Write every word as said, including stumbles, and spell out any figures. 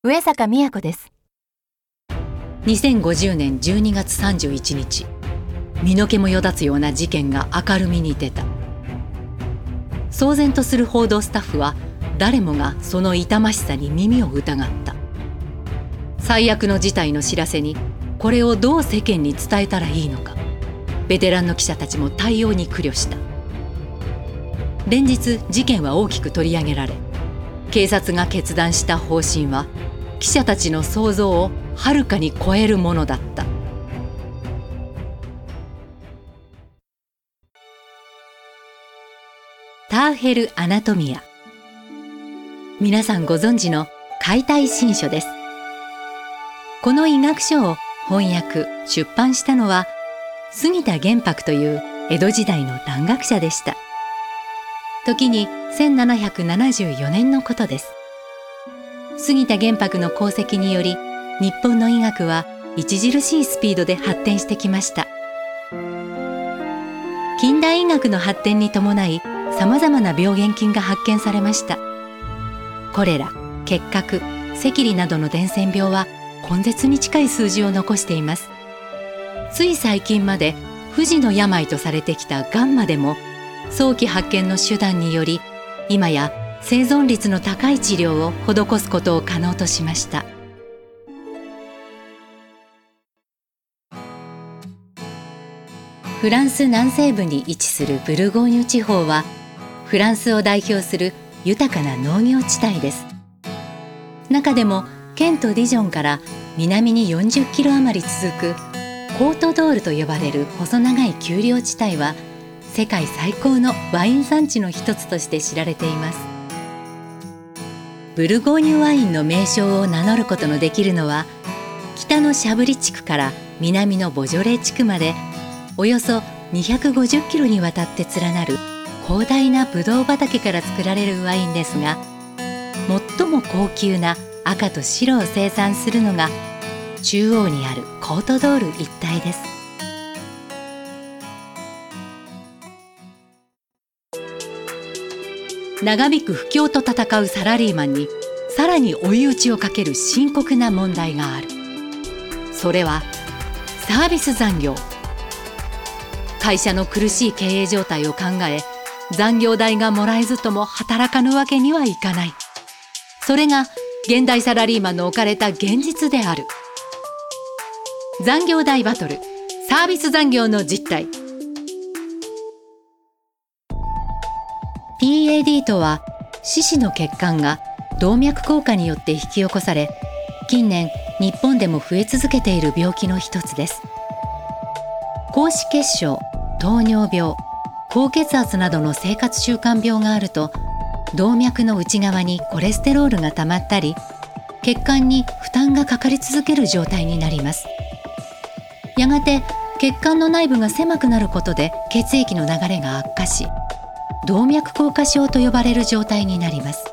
上坂美也子です。 にせんごじゅうねんじゅうにがつさんじゅういちにち、身の毛もよだつような事件が明るみに出た。騒然とする報道スタッフは誰もがその痛ましさに耳を疑った。最悪の事態の知らせにこれをどう世間に伝えたらいいのか、ベテランの記者たちも対応に苦慮した。連日事件は大きく取り上げられ、警察が決断した方針は記者たちの想像をはるかに超えるものだった。ターヘル・アナトミア。皆さんご存知の解体新書です。この医学書を翻訳出版したのは杉田玄白という江戸時代の蘭学者でした。時にせんななひゃくななじゅうよねんのことです。杉田玄白の功績により日本の医学は著しいスピードで発展してきました。近代医学の発展に伴いさまざまな病原菌が発見されました。コレラ、結核、赤痢などの伝染病は根絶に近い数字を残しています。つい最近まで不治の病とされてきたがんまでも早期発見の手段により今や生存率の高い治療を施すことを可能としました。フランス南西部に位置するブルゴーニュ地方はフランスを代表する豊かな農業地帯です。中でもケント・ディジョンから南によんじゅっキロ余り続くコートドールと呼ばれる細長い丘陵地帯は世界最高のワイン産地の一つとして知られています。ブルゴーニュワインの名称を名乗ることのできるのは北のシャブリ地区から南のボジョレー地区までおよそにひゃくごじゅっキロにわたって連なる広大なブドウ畑から作られるワインですが、最も高級な赤と白を生産するのが中央にあるコートドール一帯です。長引く不況と戦うサラリーマンにさらに追い打ちをかける深刻な問題がある。それはサービス残業。会社の苦しい経営状態を考え、残業代がもらえずとも働かぬわけにはいかない。それが現代サラリーマンの置かれた現実である。残業代バトル、サービス残業の実態。 ピーエーディー とは四肢の血管が動脈硬化によって引き起こされ、近年日本でも増え続けている病気の一つです。高脂血症、糖尿病、高血圧などの生活習慣病があると動脈の内側にコレステロールが溜まったり血管に負担がかかり続ける状態になります。やがて血管の内部が狭くなることで血液の流れが悪化し動脈硬化症と呼ばれる状態になります。